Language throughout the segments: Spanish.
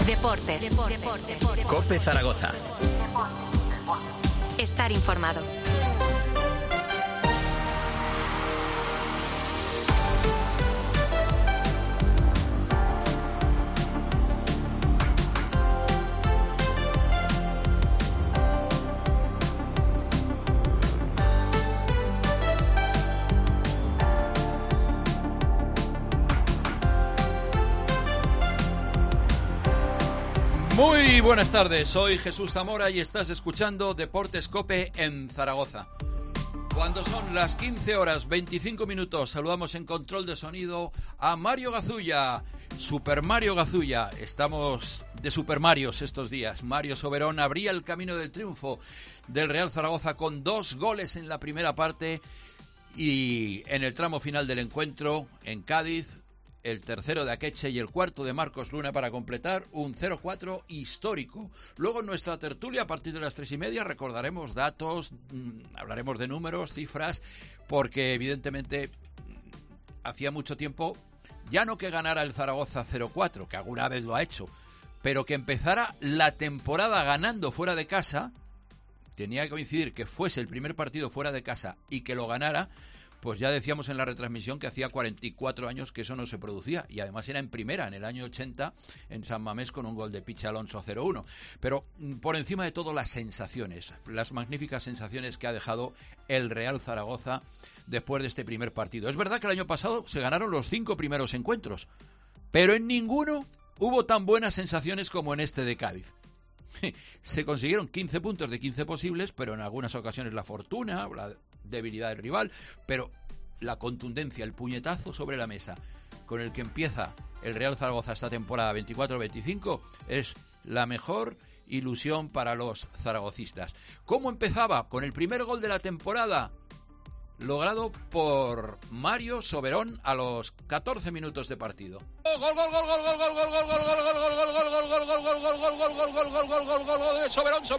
Deportes. COPE Zaragoza. Estar informado. Muy buenas tardes, soy Jesús Zamora y estás escuchando Deportes COPE en Zaragoza. Cuando son las 15 horas 25 minutos, saludamos en control de sonido a Mario Gazulla, Super Mario Gazulla. Estamos de Super Marios estos días. Mario Soberón abría el camino del triunfo del Real Zaragoza con 2 goles en la primera parte y en el tramo final del encuentro en Cádiz, el tercero de Akeche y el cuarto de Marcos Luna para completar un 0-4 histórico. Luego en nuestra tertulia a partir de las 3:30 recordaremos datos, hablaremos de números, cifras, porque evidentemente hacía mucho tiempo ya no que ganara el Zaragoza 0-4, que alguna vez lo ha hecho, pero que empezara la temporada ganando fuera de casa. Tenía que coincidir que fuese el primer partido fuera de casa y que lo ganara. Pues ya decíamos en la retransmisión que hacía 44 años que eso no se producía, y además era en primera, en el año 80, en San Mamés, con un gol de Pichi Alonso 0-1. Pero por encima de todo, las sensaciones, las magníficas sensaciones que ha dejado el Real Zaragoza después de este primer partido. Es verdad que el año pasado se ganaron los 5 primeros encuentros, pero en ninguno hubo tan buenas sensaciones como en este de Cádiz. Se consiguieron 15 puntos de 15 posibles, pero en algunas ocasiones la fortuna, la debilidad del rival, pero la contundencia, el puñetazo sobre la mesa con el que empieza el Real Zaragoza esta temporada 24-25 es la mejor ilusión para los zaragocistas. ¿Cómo empezaba? Con el primer gol de la temporada, logrado por Mario Soberón a los 14 minutos de partido. Gol de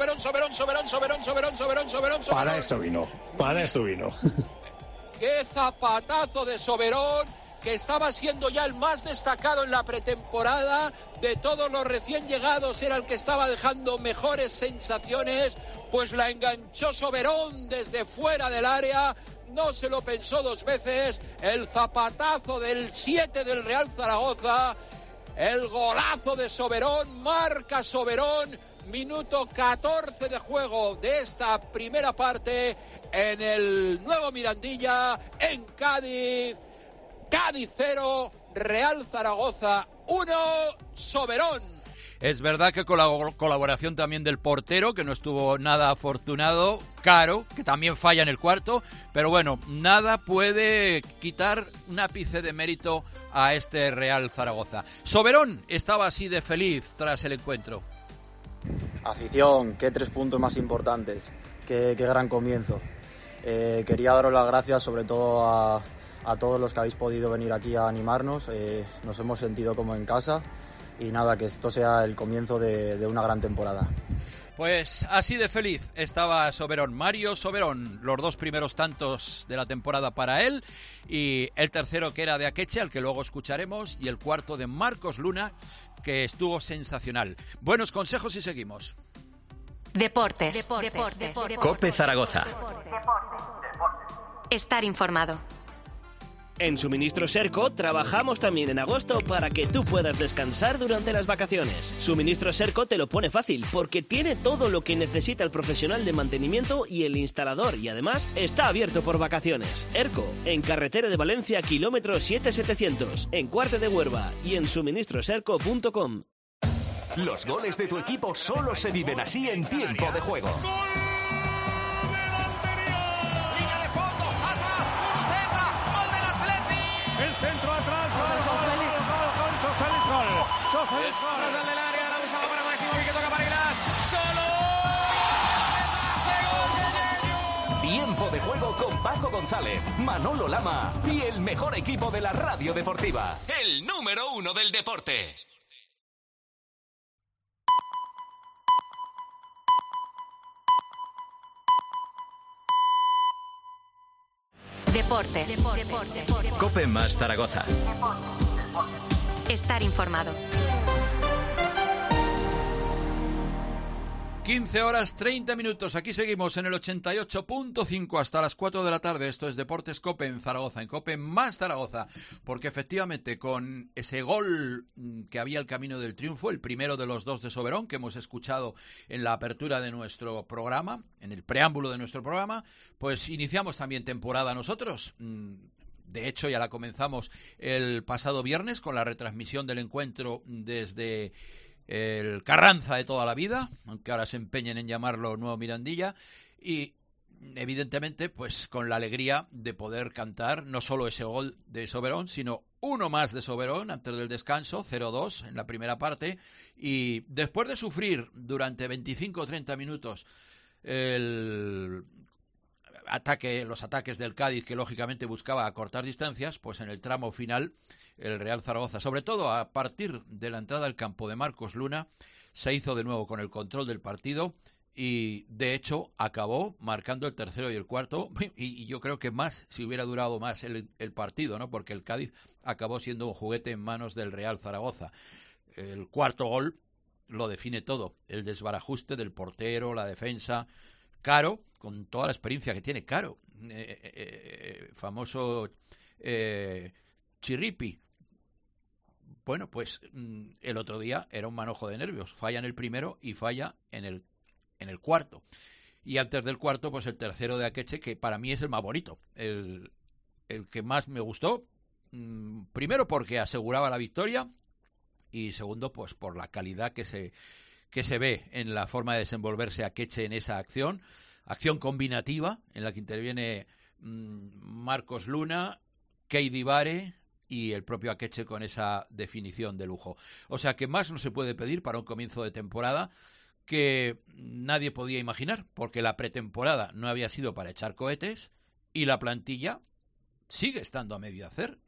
Soberón. Para eso vino. Qué zapatazo de Soberón, que estaba siendo ya el más destacado en la pretemporada. De todos los recién llegados era el que estaba dejando mejores sensaciones, pues la enganchó Soberón desde fuera del área. No se lo pensó 2 veces, el zapatazo del 7 del Real Zaragoza, el golazo de Soberón, marca Soberón, minuto 14 de juego de esta primera parte en el Nuevo Mirandilla, en Cádiz. Cádiz 0, Real Zaragoza 1, Soberón. Es verdad que con la colaboración también del portero, que no estuvo nada afortunado, Caro, que también falla en el cuarto, pero bueno, nada puede quitar un ápice de mérito a este Real Zaragoza. Soberón estaba así de feliz tras el encuentro. Afición, qué 3 puntos más importantes, qué gran comienzo. Quería daros las gracias sobre todo a todos los que habéis podido venir aquí a animarnos, nos hemos sentido como en casa. Y nada, que esto sea el comienzo de una gran temporada. Pues así de feliz estaba Soberón, Mario Soberón, los 2 primeros tantos de la temporada para él y el tercero que era de Akeche, al que luego escucharemos, y el cuarto de Marcos Luna, que estuvo sensacional. Buenos consejos y seguimos. Deportes. COPE Zaragoza. Estar informado. En Suministros Serco trabajamos también en agosto para que tú puedas descansar durante las vacaciones. Suministros Serco te lo pone fácil porque tiene todo lo que necesita el profesional de mantenimiento y el instalador, y además está abierto por vacaciones. Erco, en carretera de Valencia, kilómetro 7700, en Cuarte de Huerva y en suministroserco.com. Los goles de tu equipo solo se viven así en tiempo de juego. El centro atrás, gol del área, la usaba para Máximo, que toca para Aguilar. ¡Solo! Tiempo de juego con Paco González, Manolo Lama y el mejor equipo de la radio deportiva. El número 1 del deporte. Deportes. COPE más Zaragoza. Estar informado. 15 horas 30 minutos, aquí seguimos en el 88.5 hasta las 4 de la tarde. Esto es Deportes COPE en Zaragoza, en COPE más Zaragoza, porque efectivamente con ese gol que había el camino del triunfo, el primero de los dos de Soberón que hemos escuchado en la apertura de nuestro programa, en el preámbulo de nuestro programa, pues iniciamos también temporada nosotros. De hecho, ya la comenzamos el pasado viernes con la retransmisión del encuentro desde el Carranza de toda la vida, aunque ahora se empeñen en llamarlo Nuevo Mirandilla, y evidentemente pues con la alegría de poder cantar no solo ese gol de Soberón, sino uno más de Soberón antes del descanso, 0-2 en la primera parte, y después de sufrir durante 25 o 30 minutos los ataques del Cádiz, que lógicamente buscaba acortar distancias, pues en el tramo final el Real Zaragoza, sobre todo a partir de la entrada al campo de Marcos Luna, se hizo de nuevo con el control del partido y de hecho acabó marcando el tercero y el cuarto, y yo creo que más si hubiera durado más el partido, ¿no? Porque el Cádiz acabó siendo un juguete en manos del Real Zaragoza. El cuarto gol lo define todo, el desbarajuste del portero, la defensa. Caro, con toda la experiencia que tiene Caro, famoso Chirripi. Bueno, pues el otro día era un manojo de nervios. Falla en el primero y falla en el cuarto. Y antes del cuarto, pues el tercero de Akeche, que para mí es el más bonito. El que más me gustó. Primero porque aseguraba la victoria y segundo, pues por la calidad que se ve en la forma de desenvolverse Akeche en esa acción combinativa en la que interviene Marcos Luna, Keidi Bare y el propio Akeche con esa definición de lujo. O sea que más no se puede pedir para un comienzo de temporada que nadie podía imaginar, porque la pretemporada no había sido para echar cohetes y la plantilla sigue estando a medio hacer.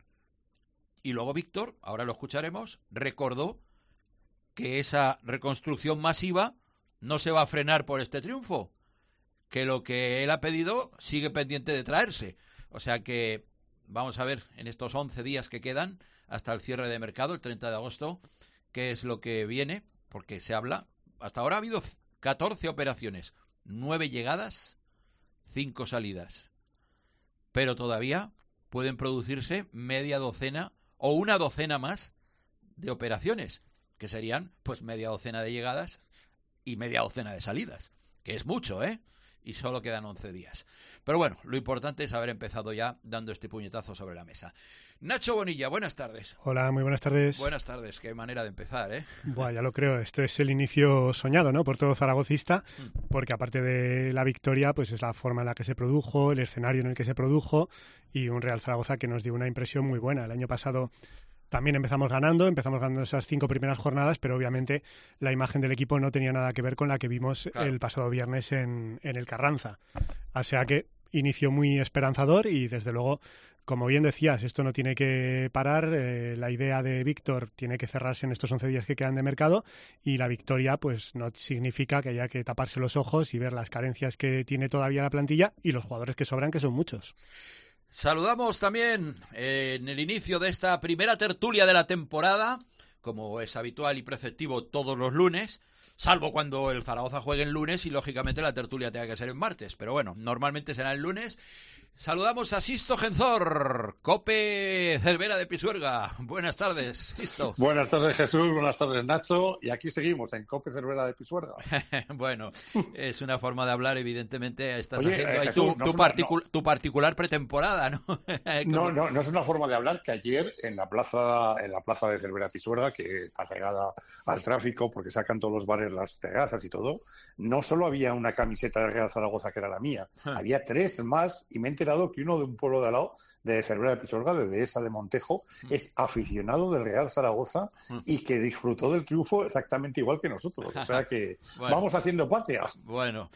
Y luego Víctor, ahora lo escucharemos, recordó que esa reconstrucción masiva no se va a frenar por este triunfo, que lo que él ha pedido sigue pendiente de traerse. O sea que vamos a ver en estos 11 días que quedan hasta el cierre de mercado, el 30 de agosto, qué es lo que viene, porque se habla. Hasta ahora ha habido 14 operaciones, 9 llegadas, 5 salidas. Pero todavía pueden producirse media docena o una docena más de operaciones, que serían pues media docena de llegadas y media docena de salidas, que es mucho, ¿eh? Y solo quedan 11 días. Pero bueno, lo importante es haber empezado ya dando este puñetazo sobre la mesa. Nacho Bonilla, buenas tardes. Hola, muy buenas tardes. Buenas tardes, qué manera de empezar, ¿eh? Buah, ya lo creo, este es el inicio soñado, ¿no? Por todo zaragocista, porque aparte de la victoria, pues es la forma en la que se produjo, el escenario en el que se produjo y un Real Zaragoza que nos dio una impresión muy buena. El año pasado también empezamos ganando esas 5 primeras jornadas, pero obviamente la imagen del equipo no tenía nada que ver con la que vimos el pasado viernes en el Carranza. O sea que inicio muy esperanzador y desde luego, como bien decías, esto no tiene que parar. La idea de Víctor tiene que cerrarse en estos 11 días que quedan de mercado y la victoria pues no significa que haya que taparse los ojos y ver las carencias que tiene todavía la plantilla y los jugadores que sobran, que son muchos. Saludamos también en el inicio de esta primera tertulia de la temporada, como es habitual y preceptivo todos los lunes, salvo cuando el Zaragoza juegue en lunes y lógicamente la tertulia tenga que ser en martes, pero bueno, normalmente será el lunes. Saludamos a Sisto Genzor, COPE Cervera de Pisuerga. Buenas tardes, Sisto. Buenas tardes, Jesús. Buenas tardes, Nacho. Y aquí seguimos en COPE Cervera de Pisuerga. Bueno, es una forma de hablar, evidentemente. Estás Oye, haciendo ahí Jesús, tu particular pretemporada, ¿no? No es una forma de hablar que ayer en la plaza de Cervera de Pisuerga, que está pegada al tráfico porque sacan todos los bares las terrazas y todo, no solo había una camiseta de Real Zaragoza que era la mía, había 3 más y me he enterado que uno de un pueblo de al lado, de Cervera de Pisuerga, de Dehesa de Montejo, es aficionado del Real Zaragoza y que disfrutó del triunfo exactamente igual que nosotros. O sea que bueno, vamos haciendo patria. Bueno,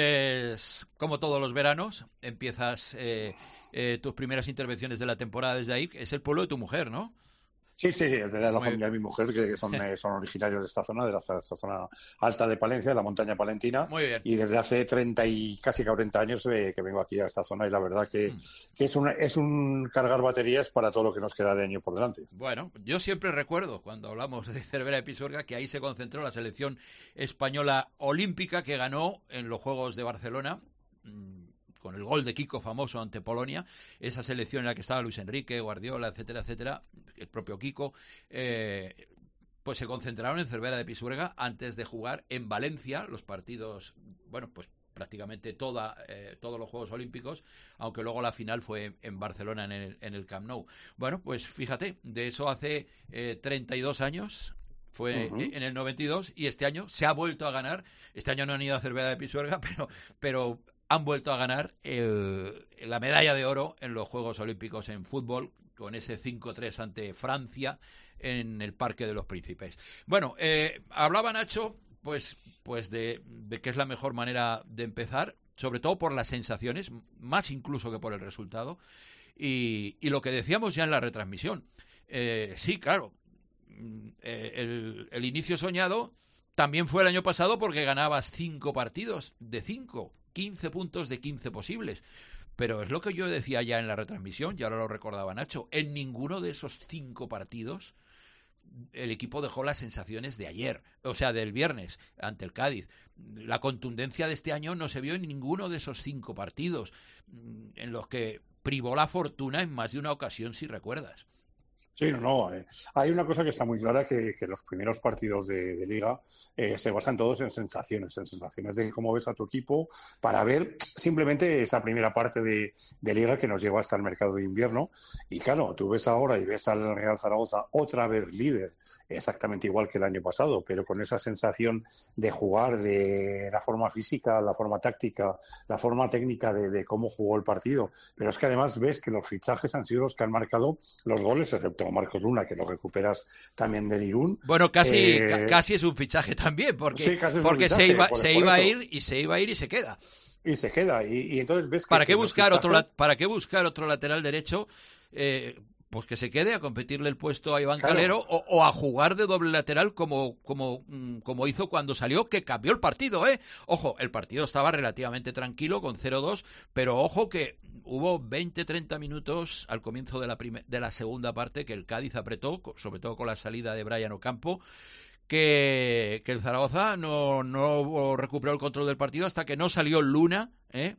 pues como todos los veranos, empiezas tus primeras intervenciones de la temporada desde ahí. Es el pueblo de tu mujer, ¿no? Sí, es de la familia de mi mujer, que son originarios de esta zona, de esta zona alta de Palencia, de la montaña palentina. Muy bien. Y desde hace 30 y casi 40 años que vengo aquí a esta zona, y la verdad que es un cargar baterías para todo lo que nos queda de año por delante. Bueno, yo siempre recuerdo, cuando hablamos de Cervera de Pisuerga, que ahí se concentró la selección española olímpica que ganó en los Juegos de Barcelona, con el gol de Kiko famoso ante Polonia, esa selección en la que estaba Luis Enrique, Guardiola, etcétera, el propio Kiko, pues se concentraron en Cervera de Pisuerga antes de jugar en Valencia los partidos, bueno, pues prácticamente todos los Juegos Olímpicos, aunque luego la final fue en Barcelona, en el Camp Nou. Bueno, pues fíjate, de eso hace 32 años... Fue en el 92 y este año se ha vuelto a ganar. Este año no han ido a Cervera de Pisuerga, pero han vuelto a ganar la medalla de oro en los Juegos Olímpicos en fútbol, con ese 5-3 ante Francia en el Parque de los Príncipes. Bueno, hablaba Nacho pues de que es la mejor manera de empezar, sobre todo por las sensaciones, más incluso que por el resultado, y lo que decíamos ya en la retransmisión. Sí, claro, el inicio soñado también fue el año pasado porque ganabas 5 partidos de 5, 15 puntos de 15 posibles. Pero es lo que yo decía ya en la retransmisión, y ahora lo recordaba Nacho, en ninguno de esos 5 partidos el equipo dejó las sensaciones de ayer, o sea, del viernes ante el Cádiz. La contundencia de este año no se vio en ninguno de esos 5 partidos, en los que privó la fortuna en más de una ocasión, si recuerdas. Sí, no. Hay una cosa que está muy clara, que los primeros partidos de Liga se basan todos en sensaciones de cómo ves a tu equipo, para ver simplemente esa primera parte de Liga que nos llevó hasta el mercado de invierno. Y claro, tú ves ahora y ves al Real Zaragoza otra vez líder, exactamente igual que el año pasado, pero con esa sensación de jugar, de la forma física, la forma táctica, la forma técnica de cómo jugó el partido. Pero es que además ves que los fichajes han sido los que han marcado los goles, excepto Marcos Luna, que lo recuperas también de Irún. Bueno, casi es un fichaje también, porque, sí, porque se iba a ir y se queda. Y se queda, y entonces ves que... ¿Para qué buscar otro lateral derecho? Pues que se quede a competirle el puesto a Iván Calero o a jugar de doble lateral como hizo cuando salió, que cambió el partido, ¿eh? Ojo, el partido estaba relativamente tranquilo con 0-2, pero ojo que hubo 20-30 minutos al comienzo de la segunda parte que el Cádiz apretó, sobre todo con la salida de Brian Ocampo, que el Zaragoza no recuperó el control del partido hasta que no salió Luna,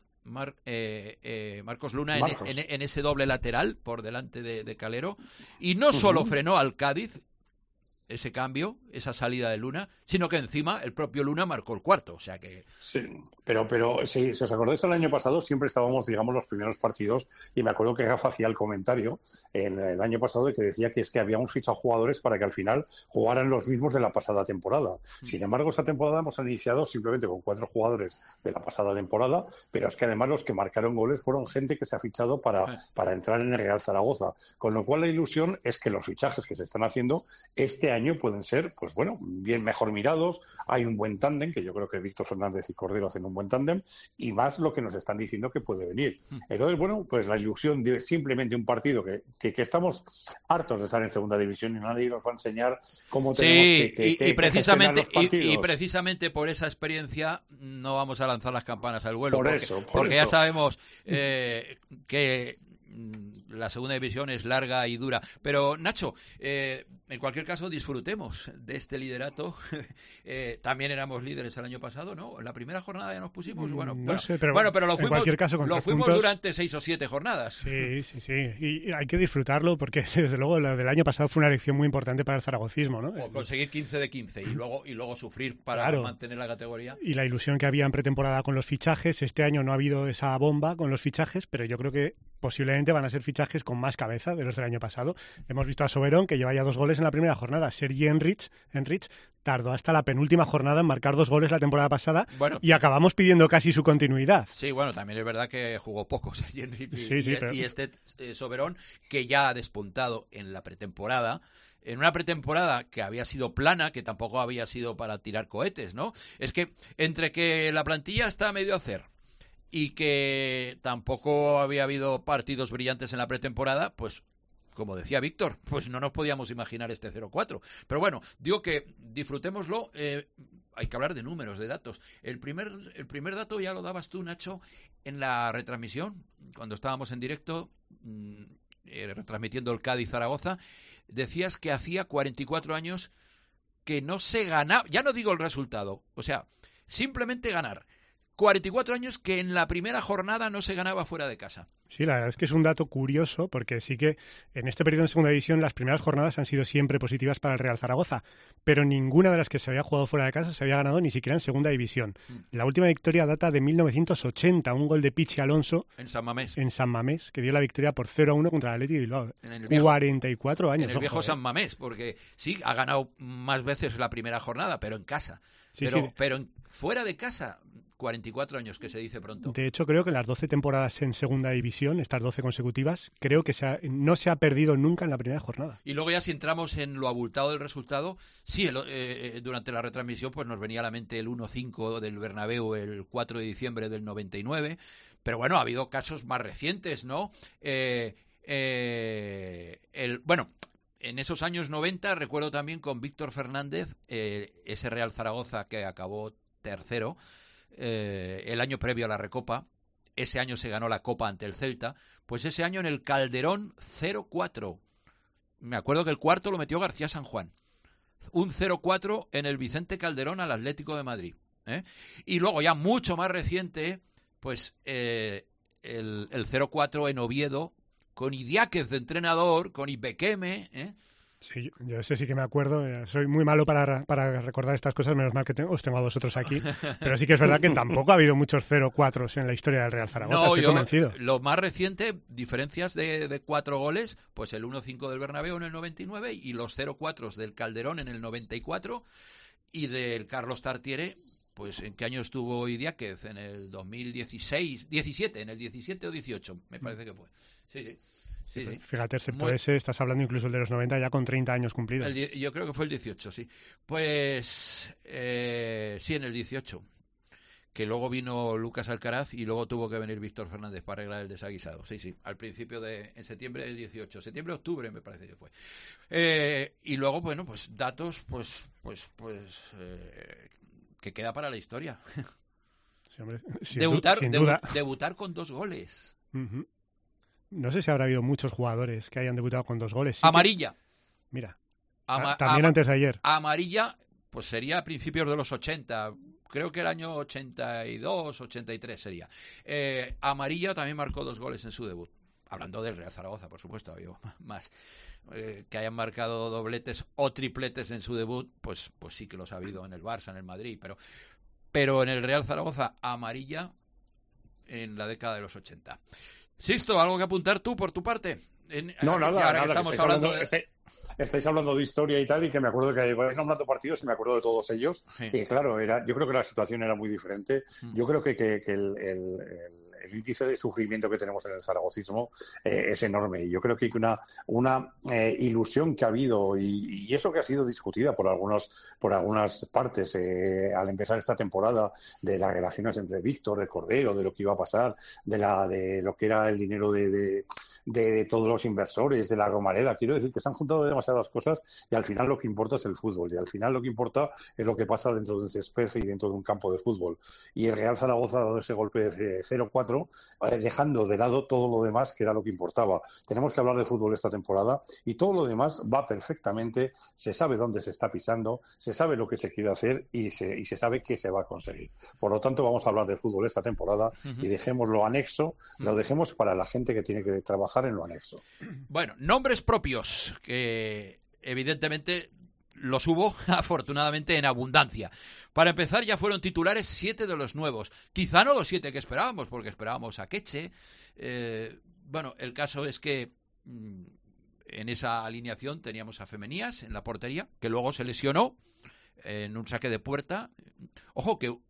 Marcos Luna en ese doble lateral por delante de Calero, y no solo frenó al Cádiz ese cambio, esa salida de Luna, sino que encima el propio Luna marcó el cuarto, o sea que... Sí, pero si os acordáis, el año pasado siempre estábamos, digamos, los primeros partidos, y me acuerdo que Rafa hacía el comentario en el año pasado de que decía que es que habíamos fichado jugadores para que al final jugaran los mismos de la pasada temporada. Sin embargo, esta temporada hemos iniciado simplemente con 4 jugadores de la pasada temporada, pero es que además los que marcaron goles fueron gente que se ha fichado para entrar en el Real Zaragoza, con lo cual la ilusión es que los fichajes que se están haciendo este año pueden ser, pues bueno, bien mejor mirados. Hay un buen tándem, que yo creo que Víctor Fernández y Cordero hacen un buen tándem, y más lo que nos están diciendo que puede venir. Entonces, bueno, pues la ilusión de simplemente un partido que estamos hartos de estar en segunda división y nadie nos va a enseñar cómo tenemos que precisamente gestionar los partidos. Y precisamente por esa experiencia no vamos a lanzar las campanas al vuelo, porque ya sabemos que la segunda división es larga y dura. Pero Nacho, en cualquier caso, disfrutemos de este liderato. También éramos líderes el año pasado, ¿no? En la primera jornada ya nos pusimos, pero lo fuimos, cualquier caso, lo fuimos puntos, durante 6 o 7 jornadas. Sí. Y hay que disfrutarlo porque, desde luego, lo del año pasado fue una lección muy importante para el zaragocismo, ¿no? O conseguir 15 de 15 y luego sufrir para mantener la categoría. Y la ilusión que había en pretemporada con los fichajes. Este año no ha habido esa bomba con los fichajes, pero yo creo que posiblemente van a ser fichajes con más cabeza de los del año pasado. Hemos visto a Soberón, que lleva ya 2 goles en la primera jornada. Sergi Enrich tardó hasta la penúltima jornada en marcar 2 goles la temporada pasada, y acabamos pidiendo casi su continuidad. Sí, bueno, también es verdad que jugó poco Sergi Enrich y este Soberón, que ya ha despuntado en la pretemporada, en una pretemporada que había sido plana, que tampoco había sido para tirar cohetes, ¿no? Es que entre que la plantilla está a medio hacer y que tampoco había habido partidos brillantes en la pretemporada, pues como decía Víctor, pues no nos podíamos imaginar este 0-4. Pero bueno, digo que disfrutémoslo. Hay que hablar de números, de datos. El primer dato ya lo dabas tú, Nacho, en la retransmisión, cuando estábamos en directo, retransmitiendo el Cádiz-Zaragoza. Decías que hacía 44 años que no se ganaba, ya no digo el resultado, o sea, simplemente ganar. 44 años que en la primera jornada no se ganaba fuera de casa. Sí, la verdad es que es un dato curioso, porque sí que en este periodo en segunda división las primeras jornadas han sido siempre positivas para el Real Zaragoza, pero ninguna de las que se había jugado fuera de casa se había ganado ni siquiera en segunda división. La última victoria data de 1980, un gol de Pichi Alonso en San Mamés, que dio la victoria por 0-1 contra el Athletic de Bilbao. 44 años. En el viejo San Mamés, porque sí, ha ganado más veces la primera jornada, pero en casa. Pero fuera de casa, 44 años, que se dice pronto. De hecho, creo que en las 12 temporadas en segunda división, estas 12 consecutivas, creo que no se ha perdido nunca en la primera jornada. Y luego ya si entramos en lo abultado del resultado, sí, durante la retransmisión pues nos venía a la mente el 1-5 del Bernabéu el 4 de diciembre del 99, pero bueno, ha habido casos más recientes, ¿no? En esos años 90 recuerdo también con Víctor Fernández, ese Real Zaragoza que acabó tercero, el año previo a la Recopa. Ese año se ganó la Copa ante el Celta. Pues ese año en el Calderón 0-4. Me acuerdo que el cuarto lo metió García San Juan. Un 0-4 en el Vicente Calderón al Atlético de Madrid. Y luego ya mucho más reciente, pues el 0-4 en Oviedo, con Idiáquez de entrenador, con Ibequeme, Sí, yo ese sí que me acuerdo. Soy muy malo para recordar estas cosas, menos mal que os tengo a vosotros aquí. Pero sí que es verdad que tampoco ha habido muchos 0-4 en la historia del Real Zaragoza, estoy convencido. Lo más reciente, diferencias de 4 goles, pues el 1-5 del Bernabéu en el 99 y los 0-4 del Calderón en el 94 y del Carlos Tartiere, pues ¿en qué año estuvo Idiáquez? En el 2017, en el 17 o 18, me parece que fue. Sí. Fíjate, excepto ese, estás hablando incluso el de los 90 ya con 30 años cumplidos. Yo creo que fue el 18, sí. Pues sí, en el 18. Que luego vino Lucas Alcaraz y luego tuvo que venir Víctor Fernández para arreglar el desaguisado. Sí, al principio en septiembre del 18. Septiembre-octubre me parece que fue. Y luego, bueno, pues datos, que queda para la historia. Sí, hombre, debutar con 2 goles. Uh-huh. No sé si habrá habido muchos jugadores que hayan debutado con 2 goles. Sí amarilla. Mira, también antes de ayer. Amarilla, pues sería a principios de los 80. Creo que el año 82, 83 sería. Amarilla también marcó 2 goles en su debut. Hablando del Real Zaragoza, por supuesto, había más. Que hayan marcado dobletes o tripletes en su debut, pues sí que los ha habido en el Barça, en el Madrid. Pero en el Real Zaragoza, amarilla en la década de los 80. Sisto, ¿algo que apuntar tú por tu parte? Nada. Estáis hablando de historia y tal, y que me acuerdo que vais nombrando partidos y me acuerdo de todos ellos. Sí. Y claro, yo creo que la situación era muy diferente. Yo creo que el índice de sufrimiento que tenemos en el zaragocismo es enorme. Y yo creo que hay una ilusión que ha habido y eso que ha sido discutida por algunas partes al empezar esta temporada, de las relaciones entre Víctor, de Cordero, de lo que iba a pasar, de lo que era el dinero de todos los inversores, de la Romareda. Quiero decir que se han juntado demasiadas cosas y al final lo que importa es el fútbol y al final lo que importa es lo que pasa dentro de un césped y dentro de un campo de fútbol. Y el Real Zaragoza ha dado ese golpe de 0-4, dejando de lado todo lo demás que era lo que importaba. Tenemos que hablar de fútbol esta temporada y todo lo demás va perfectamente, se sabe dónde se está pisando, se sabe lo que se quiere hacer y se sabe qué se va a conseguir. Por lo tanto, vamos a hablar de fútbol esta temporada y dejemos lo anexo, lo dejemos para la gente que tiene que trabajar en lo anexo. Bueno, nombres propios, que evidentemente los hubo, afortunadamente, en abundancia. Para empezar, ya fueron titulares 7 de los nuevos. Quizá no los 7 que esperábamos, porque esperábamos a Queche. Bueno, el caso es que en esa alineación teníamos a Femenías en la portería, que luego se lesionó en un saque de puerta. Ojo que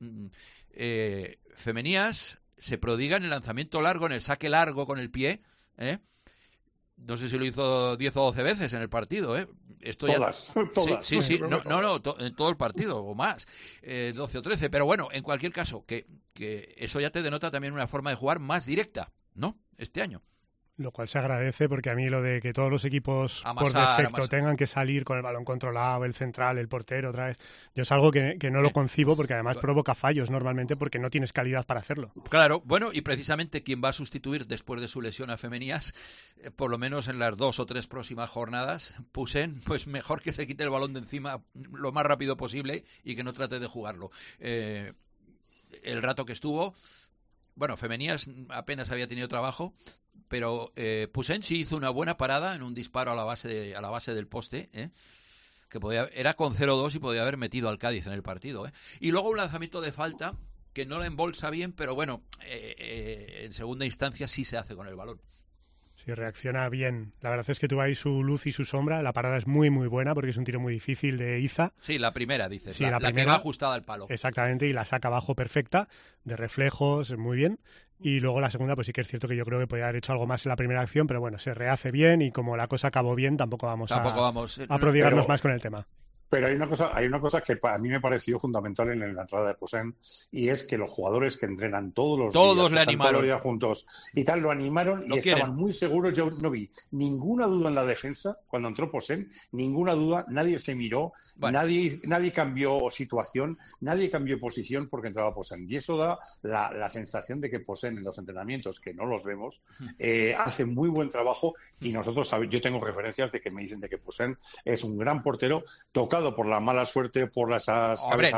Femenías se prodiga en el lanzamiento largo, en el saque largo con el pie, No sé si lo hizo 10 o 12 veces en el partido, Todas. Sí. No, en todo el partido o más, 12 o 13. Pero bueno, en cualquier caso, que eso ya te denota también una forma de jugar más directa, ¿no? Este año. Lo cual se agradece, porque a mí lo de que todos los equipos por defecto tengan que salir con el balón controlado, el central, el portero otra vez, yo es algo que no lo concibo, porque además provoca fallos normalmente porque no tienes calidad para hacerlo. Claro, bueno, y precisamente quien va a sustituir después de su lesión a Femenías, por lo menos en las 2 o 3 próximas jornadas, Poussin, pues mejor que se quite el balón de encima lo más rápido posible y que no trate de jugarlo. El rato que estuvo, bueno, Femenías apenas había tenido trabajo, pero Poussin sí hizo una buena parada en un disparo a la base del poste, que era con 0-2 y podía haber metido al Cádiz en el partido. Y luego un lanzamiento de falta que no la embolsa bien, pero bueno, en segunda instancia sí se hace con el balón. Sí, reacciona bien. La verdad es que tuvo ahí su luz y su sombra. La parada es muy, muy buena porque es un tiro muy difícil de Iza. Sí, la primera, dices. Sí, la primera, que va ajustada al palo. Exactamente, y la saca abajo perfecta, de reflejos, muy bien. Y luego la segunda, pues sí que es cierto que yo creo que podía haber hecho algo más en la primera acción, pero bueno, se rehace bien y como la cosa acabó bien, tampoco vamos a prodigarnos más con el tema. Pero hay una cosa que a mí me pareció fundamental en la entrada de Poussin, y es que los jugadores que entrenan todos los días, le animaron. todos los días juntos y tal, lo animaron y estaban muy seguros. Yo no vi ninguna duda en la defensa cuando entró Poussin, ninguna duda, nadie se miró, nadie cambió situación, nadie cambió posición porque entraba Poussin. Y eso da la sensación de que Poussin en los entrenamientos, que no los vemos, hace muy buen trabajo, y nosotros, yo tengo referencias de que me dicen de que Poussin es un gran portero, tocado por la mala suerte, por esas y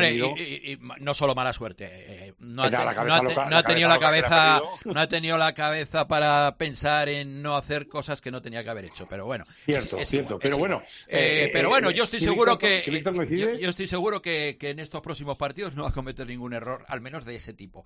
no solo mala suerte, no ha tenido la cabeza para pensar en no hacer cosas que no tenía que haber hecho, pero bueno, cierto, pero bueno, yo estoy seguro que en estos próximos partidos no va a cometer ningún error, al menos de ese tipo.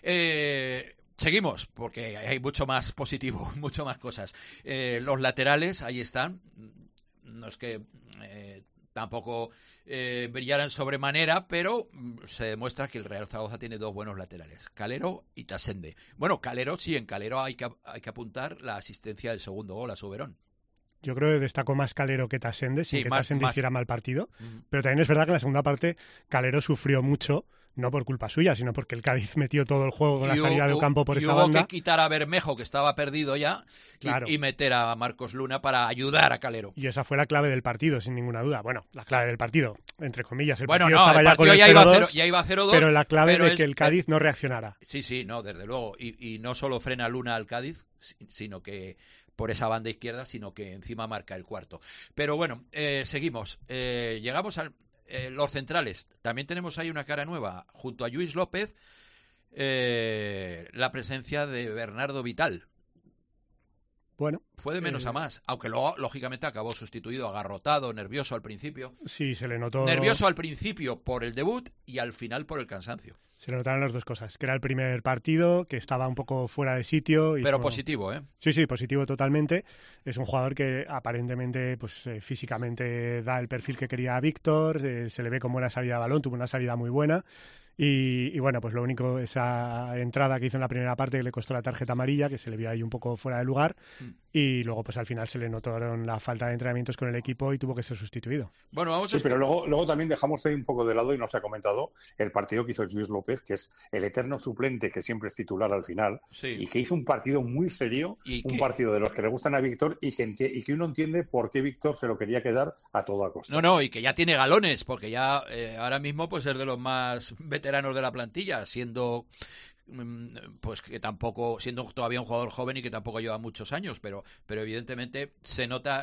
Seguimos, porque hay mucho más positivo, mucho más cosas. Los laterales, ahí están. No es que tampoco brillaran sobremanera, pero se demuestra que el Real Zaragoza tiene 2 buenos laterales, Calero y Tasende. Bueno, Calero, sí, en Calero hay que apuntar la asistencia del segundo gol a Soberón. Yo creo que destacó más Calero que Tasende, sin que Tasende hiciera mal partido. Pero también es verdad que en la segunda parte Calero sufrió mucho, no por culpa suya, sino porque el Cádiz metió todo el juego con la salida del campo por esa banda. Hubo que quitar a Bermejo, que estaba perdido ya, y meter a Marcos Luna para ayudar a Calero. Y esa fue la clave del partido, sin ninguna duda. Bueno, la clave del partido, entre comillas. El partido ya iba 0-2. Pero la clave de que el Cádiz no reaccionara. Sí, no, desde luego. Y no solo frena Luna al Cádiz, sino que por esa banda izquierda, sino que encima marca el cuarto. Pero bueno, seguimos. Llegamos a los centrales. También tenemos ahí una cara nueva. Junto a Lluís López, la presencia de Bernardo Vital. Bueno, fue de menos a más, aunque luego, lógicamente, acabó sustituido, agarrotado, nervioso al principio. Sí, se le notó. Nervioso al principio por el debut y al final por el cansancio. Se le notaron las dos cosas, que era el primer partido, que estaba un poco fuera de sitio. Pero positivo, ¿eh? Sí, positivo totalmente. Es un jugador que aparentemente, pues físicamente da el perfil que quería Víctor, se le ve con buena salida de balón, tuvo una salida muy buena. Y bueno, pues lo único, esa entrada que hizo en la primera parte que le costó la tarjeta amarilla, que se le vio ahí un poco fuera de lugar, y luego pues al final se le notaron la falta de entrenamientos con el equipo y tuvo que ser sustituido. Bueno, pero luego también dejamos ahí un poco de lado, y no se ha comentado, el partido que hizo Lluís López, que es el eterno suplente que siempre es titular al final, y que hizo un partido muy serio, partido de los que le gustan a Víctor, y que uno entiende por qué Víctor se lo quería quedar a toda costa. No, y que ya tiene galones, porque ya ahora mismo pues es de los más veteranos de la plantilla, siendo pues que tampoco, siendo todavía un jugador joven y que tampoco lleva muchos años, pero evidentemente se nota,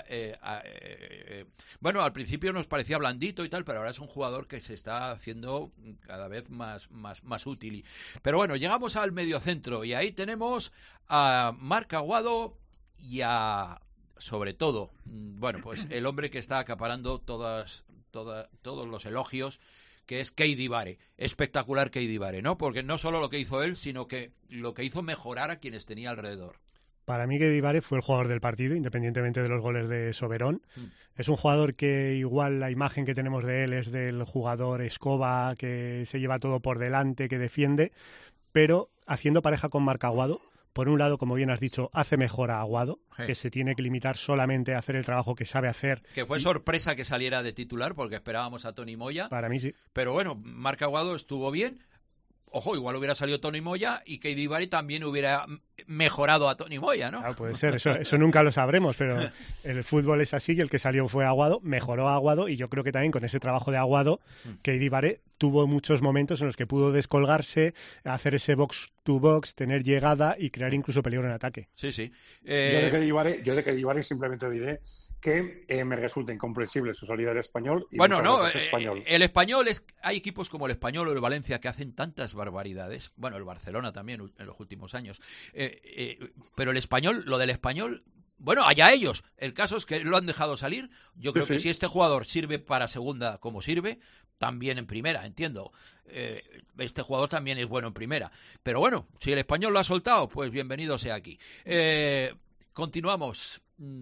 bueno, al principio nos parecía blandito y tal, pero ahora es un jugador que se está haciendo cada vez más útil. Pero bueno, llegamos al mediocentro y ahí tenemos a Marc Aguado y a, sobre todo, bueno, pues el hombre que está acaparando todos los elogios, que es Keidi Bare. Espectacular Keidi Bare, ¿no? Porque no solo lo que hizo él, sino que lo que hizo mejorar a quienes tenía alrededor. Para mí Keidi Bare fue el jugador del partido, independientemente de los goles de Soberón. Es un jugador que igual la imagen que tenemos de él es del jugador escoba, que se lleva todo por delante, que defiende, pero haciendo pareja con Marc Aguado, por un lado, como bien has dicho, hace mejor a Aguado, que se tiene que limitar solamente a hacer el trabajo que sabe hacer. Que fue sorpresa que saliera de titular, porque esperábamos a Toni Moya. Para mí sí. Pero bueno, Marc Aguado estuvo bien. Ojo, igual hubiera salido Toni Moya y Keidi Bare también hubiera mejorado a Toni Moya, ¿no? Claro, puede ser, eso nunca lo sabremos, pero el fútbol es así y el que salió fue Aguado, mejoró a Aguado y yo creo que también con ese trabajo de Aguado, Keidi Bare tuvo muchos momentos en los que pudo descolgarse, hacer ese box to box, tener llegada y crear incluso peligro en ataque. Sí. Yo de Keidi Bare simplemente diré que me resulta incomprensible su salida del Español. Y el Español hay equipos como el Español o el Valencia que hacen tantas barbaridades. Bueno, el Barcelona también en los últimos años. Pero el Español, lo del Español, bueno, allá ellos. El caso es que lo han dejado salir. Yo creo que si este jugador sirve para segunda como sirve, también en primera, entiendo. Este jugador también es bueno en primera. Pero bueno, si el Español lo ha soltado, pues bienvenido sea aquí. Continuamos.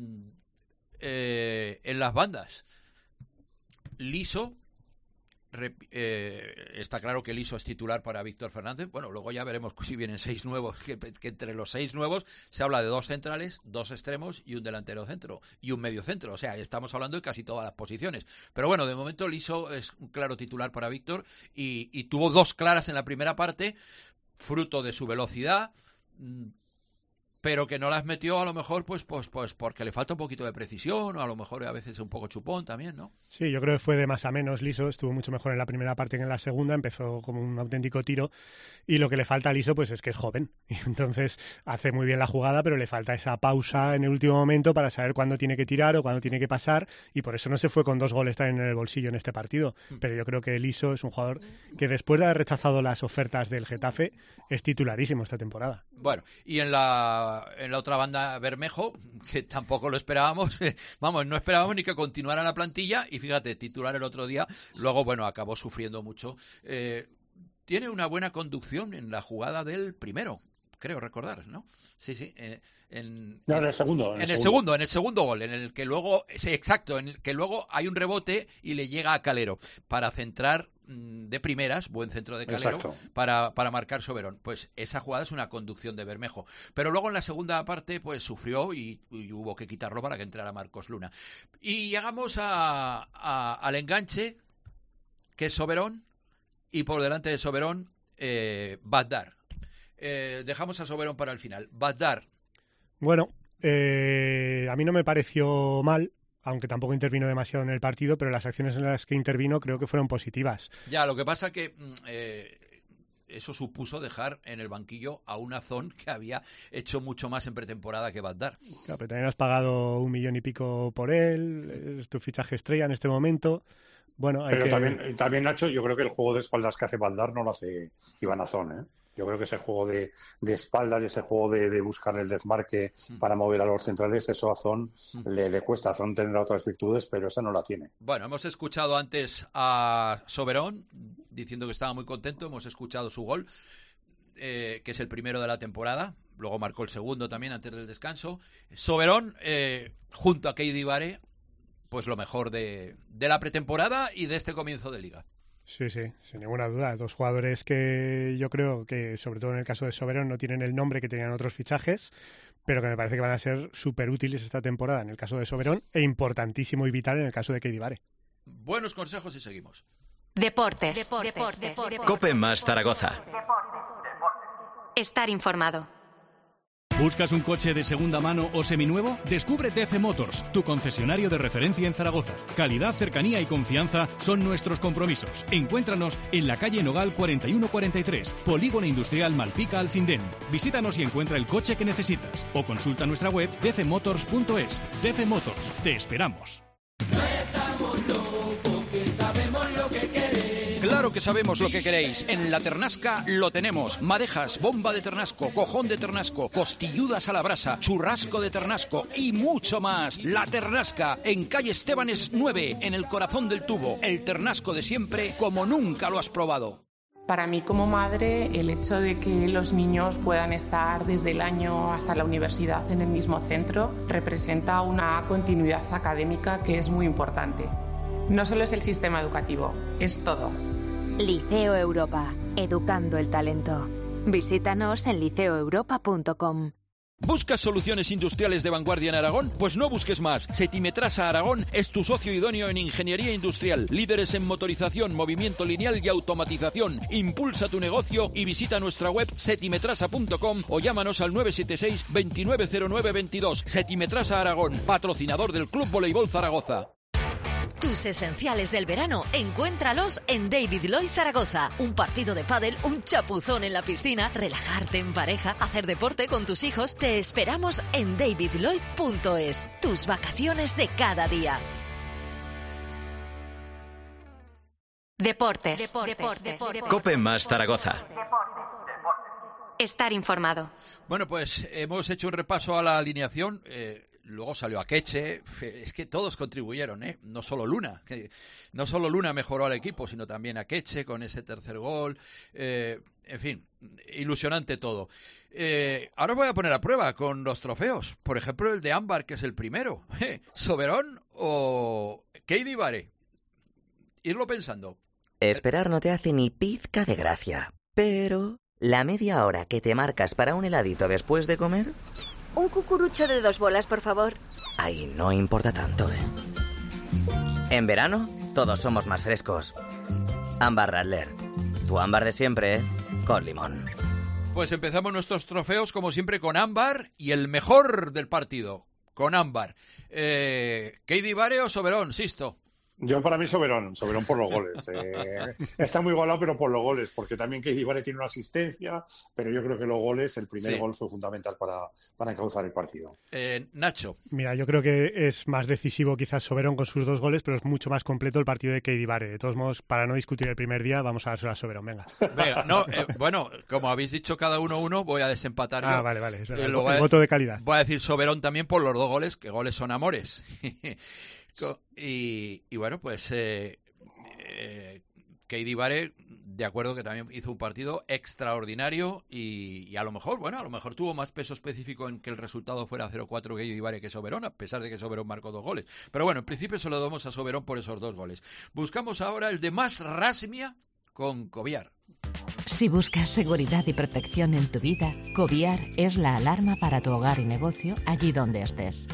En las bandas, Liso, está claro que Liso es titular para Víctor Fernández. Bueno, luego ya veremos si vienen 6 nuevos, que entre los 6 nuevos se habla de 2 centrales, 2 extremos y un delantero centro y un medio centro. O sea, estamos hablando de casi todas las posiciones. Pero bueno, de momento Liso es un claro titular para Víctor y tuvo 2 claras en la primera parte, fruto de su velocidad, pero que no las metió a lo mejor pues porque le falta un poquito de precisión, o a lo mejor a veces un poco chupón también, ¿no? Sí, yo creo que fue de más a menos Liso, estuvo mucho mejor en la primera parte que en la segunda, empezó como un auténtico tiro, y lo que le falta a Liso pues es que es joven, y entonces hace muy bien la jugada, pero le falta esa pausa en el último momento para saber cuándo tiene que tirar o cuándo tiene que pasar, y por eso no se fue con 2 goles también en el bolsillo en este partido, pero yo creo que Liso es un jugador que después de haber rechazado las ofertas del Getafe es titularísimo esta temporada. Bueno, y en la otra banda, Bermejo, que tampoco lo esperábamos, no esperábamos ni que continuara la plantilla, y fíjate, titular el otro día, luego, bueno, acabó sufriendo mucho. Tiene una buena conducción en la jugada del primero, creo recordar, ¿no? Sí, en el segundo gol, en el que luego, en el que luego hay un rebote y le llega a Calero para centrar de primeras, buen centro de Calero, para marcar Soberón. Pues esa jugada es una conducción de Bermejo. Pero luego en la segunda parte pues sufrió y hubo que quitarlo para que entrara Marcos Luna. Y llegamos al enganche, que es Soberón, y por delante de Soberón, Badar. Dejamos a Soberón para el final. Badar. Bueno, a mí no me pareció mal, aunque tampoco intervino demasiado en el partido, pero las acciones en las que intervino creo que fueron positivas. Ya, lo que pasa que eso supuso dejar en el banquillo a un Azón que había hecho mucho más en pretemporada que Badar. Claro, pero también has pagado 1 millón y pico por él, es tu fichaje estrella en este momento. Bueno, pero también, Nacho, yo creo que el juego de espaldas que hace Badar no lo hace Iván Azón, ¿eh? Yo creo que ese juego de espaldas y ese juego de buscar el desmarque para mover a los centrales, eso a Azón le cuesta. Azón tendrá otras virtudes, pero esa no la tiene. Bueno, hemos escuchado antes a Soberón diciendo que estaba muy contento. Hemos escuchado su gol, que es el primero de la temporada. Luego marcó el segundo también antes del descanso. Soberón, junto a Keidi Bare, pues lo mejor de la pretemporada y de este comienzo de liga. Sí, sin ninguna duda. 2 jugadores que yo creo que, sobre todo en el caso de Soberón, no tienen el nombre que tenían otros fichajes, pero que me parece que van a ser súper útiles esta temporada en el caso de Soberón e importantísimo y vital en el caso de Keidi Bare. Buenos consejos y seguimos. Deportes. COPE más Zaragoza. Estar informado. ¿Buscas un coche de segunda mano o seminuevo? Descubre DC Motors, tu concesionario de referencia en Zaragoza. Calidad, cercanía y confianza son nuestros compromisos. Encuéntranos en la calle Nogal 4143, Polígono Industrial Malpica Alcindén. Visítanos y encuentra el coche que necesitas. O consulta nuestra web dcmotors.es. DC Motors, te esperamos. Claro que sabemos lo que queréis. En La Ternasca lo tenemos. Madejas, bomba de ternasco, cojón de ternasco, costilludas a la brasa, churrasco de ternasco y mucho más. La Ternasca, en calle Estebanes 9, en el corazón del tubo. El ternasco de siempre, como nunca lo has probado. Para mí como madre, el hecho de que los niños puedan estar desde el año hasta la universidad en el mismo centro representa una continuidad académica que es muy importante. No solo es el sistema educativo, es todo. Liceo Europa, educando el talento. Visítanos en liceoeuropa.com. ¿Buscas soluciones industriales de vanguardia en Aragón? Pues no busques más. Setimetrasa Aragón es tu socio idóneo en ingeniería industrial. Líderes en motorización, movimiento lineal y automatización. Impulsa tu negocio y visita nuestra web setimetrasa.com o llámanos al 976 290922. Setimetrasa Aragón, patrocinador del Club Voleibol Zaragoza. Tus esenciales del verano, encuéntralos en David Lloyd Zaragoza. Un partido de pádel, un chapuzón en la piscina, relajarte en pareja, hacer deporte con tus hijos. Te esperamos en davidlloyd.es. Tus vacaciones de cada día. Deportes. Cope más Zaragoza. Estar informado. Bueno, pues hemos hecho un repaso a la alineación. Luego salió Akeche. Es que todos contribuyeron, ¿eh? No solo Luna. No solo Luna mejoró al equipo, sino también Akeche con ese tercer gol. En fin, ilusionante todo. Ahora os voy a poner a prueba con los trofeos. Por ejemplo, el de Ámbar, que es el primero. ¿Soberón o Keidi Bare? Irlo pensando. Esperar no te hace ni pizca de gracia. Pero la media hora que te marcas para un heladito después de comer... Un cucurucho de 2 bolas, por favor. Ahí no importa tanto, ¿eh? En verano, todos somos más frescos. Ámbar Radler. Tu ámbar de siempre, ¿eh? Con limón. Pues empezamos nuestros trofeos, como siempre, con Ámbar y el mejor del partido, con Ámbar. ¿Keidi Bare o Soberón, Sisto? Yo para mí Soberón por los goles. Está muy igualado, pero por los goles, porque también Keidi Bare tiene una asistencia, pero yo creo que los goles, el primer gol fue fundamental para encauzar el partido. Nacho. Mira, yo creo que es más decisivo quizás Soberón con sus 2 goles, pero es mucho más completo el partido de Keidi Bare. De todos modos, para no discutir el primer día, vamos a dárselo a Soberón, venga. Venga, no, bueno, como habéis dicho cada uno, voy a desempatar yo. Vale, es verdad, el voto de calidad. Voy a decir Soberón también por los 2 goles, que goles son amores. Y bueno, pues Keidi Bare, de acuerdo que también hizo un partido extraordinario y a lo mejor tuvo más peso específico en que el resultado fuera 0-4 Keidi Bare que Soberón, a pesar de que Soberón marcó 2 goles. Pero bueno, en principio se lo damos a Soberón por esos 2 goles. Buscamos ahora el de más Rasmia con Coviar. Si buscas seguridad y protección en tu vida, Coviar es la alarma para tu hogar y negocio allí donde estés.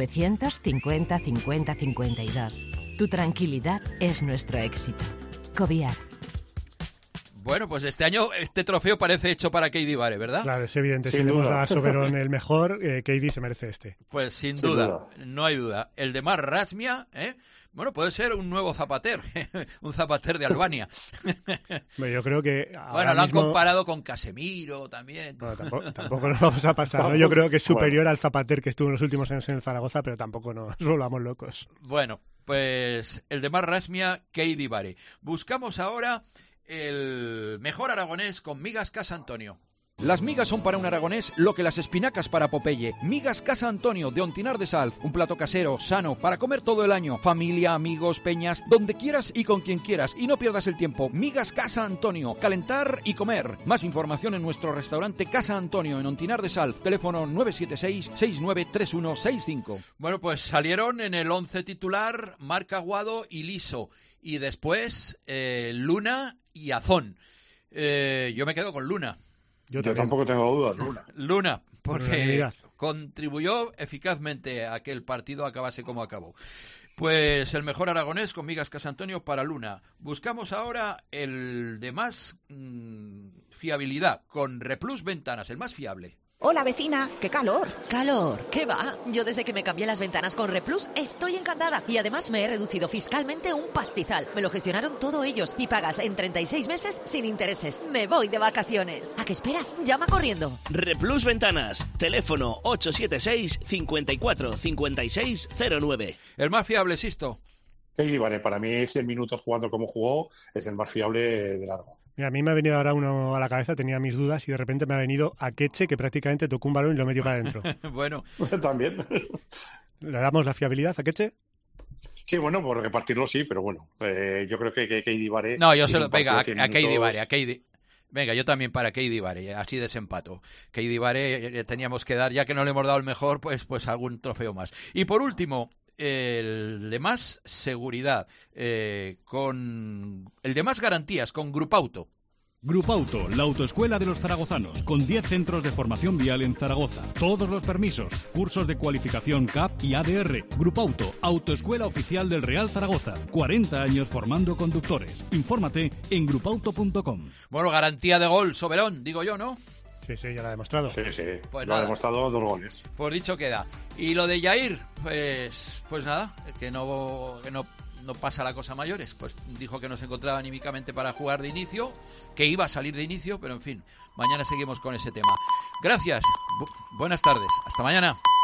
950 50 52. Tu tranquilidad es nuestro éxito. Coviar. Bueno, pues este año este trofeo parece hecho para Keidi Bare, ¿verdad? Claro, es evidente. Si le hemos dado a Soberón el mejor, Keidi se merece este. Pues sin duda, no hay duda. El de más Rasmia, bueno, puede ser un nuevo Zapater, un Zapater de Albania. Bueno, yo creo que bueno, lo han comparado con Casemiro también. Bueno, tampoco nos vamos a pasar, ¿no? Yo creo que es superior al Zapater que estuvo en los últimos años en el Zaragoza, pero tampoco nos volvamos locos. Bueno, pues el de más Rasmia, Keidi Bare. Buscamos ahora el mejor aragonés con Migas Casa Antonio. Las migas son para un aragonés lo que las espinacas para Popeye. Migas Casa Antonio de Ontinar de Sal. Un plato casero, sano, para comer todo el año. Familia, amigos, peñas, donde quieras y con quien quieras. Y no pierdas el tiempo. Migas Casa Antonio. Calentar y comer. Más información en nuestro restaurante Casa Antonio en Ontinar de Sal. Teléfono 976-693165. Bueno, pues salieron en el 11 titular Marc Aguado y Liso. Y después Luna y Azón. Yo me quedo con Luna. Yo tampoco tengo dudas, Luna. Luna, porque contribuyó eficazmente a que el partido acabase como acabó. Pues el mejor aragonés con Migas Casa Antonio para Luna. Buscamos ahora el de más fiabilidad, con Replus Ventanas, el más fiable. Hola, vecina, ¡qué calor! ¿Calor? ¿Qué va? Yo desde que me cambié las ventanas con Replus estoy encantada. Y además me he reducido fiscalmente un pastizal. Me lo gestionaron todo ellos y pagas en 36 meses sin intereses. Me voy de vacaciones. ¿A qué esperas? Llama corriendo. Replus Ventanas. Teléfono 876 54 56 09. El más fiable, Sisto. Keidi Bare, para mí 100 minutos jugando como jugó es el más fiable de largo. Mira, a mí me ha venido ahora uno a la cabeza, tenía mis dudas y de repente me ha venido Akeche, que prácticamente tocó un balón y lo metió para adentro. Bueno. También. ¿Le damos la fiabilidad a Akeche? Sí, bueno, por repartirlo sí, pero bueno, yo creo que Keidi Bare... No, yo se lo... Venga, a Keidi Bare, a Keidi... Venga, yo también para Keidi Bare, así desempato. Keidi Bare teníamos que dar, ya que no le hemos dado el mejor, pues algún trofeo más. Y por último... el de más seguridad, con el de más garantías, con Grupauto. Grupauto, la autoescuela de los zaragozanos, con 10 centros de formación vial en Zaragoza. Todos los permisos, cursos de cualificación CAP y ADR. Grupauto, autoescuela oficial del Real Zaragoza. 40 años formando conductores. Infórmate en grupauto.com. Bueno, garantía de gol, Soberón, digo yo, ¿no? Sí, ya lo ha demostrado. Sí, pues lo ha demostrado 2 goles. Pues dicho queda. Y lo de Jair, pues nada, que no pasa la cosa a mayores. Pues dijo que no se encontraba anímicamente para jugar de inicio, que iba a salir de inicio, pero en fin, mañana seguimos con ese tema. Gracias, buenas tardes, hasta mañana.